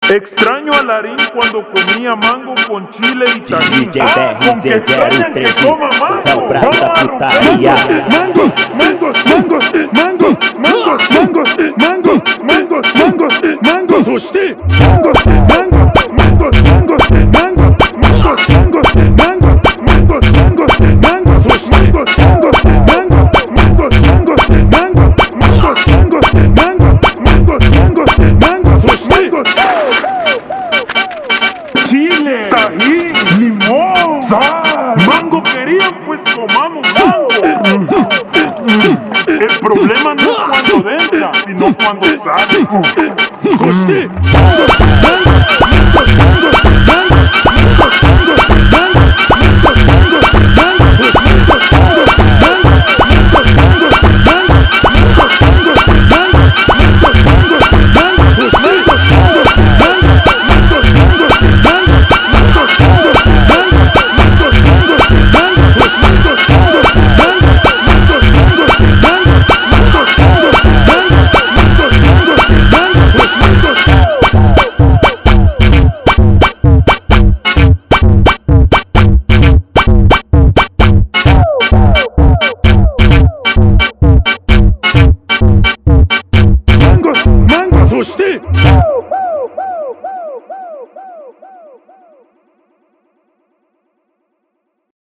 Extraño a Larín cuando comía mango con chile y tajín. DJ Con que extrañan que BRZ013, coma é o mango. prato da putaria. Mangos, mangos, mangos, mangos, mangos, mangos, mangos, mangos, mangos, mangos, sushi, mangos, mangos, mangos, mangos, mangos, mangos, mangos, mangos, mangos, mangos, mangos, sushi, mangos, mangos, mangos, mangos, mangos, mangos, mangos, mangos, mangos, mangos, mangos, sushi, Chile, tajín, limón, sal. Mango querían, pues comamos mango. El problema no es cuando entra, sino cuando sale. sushi.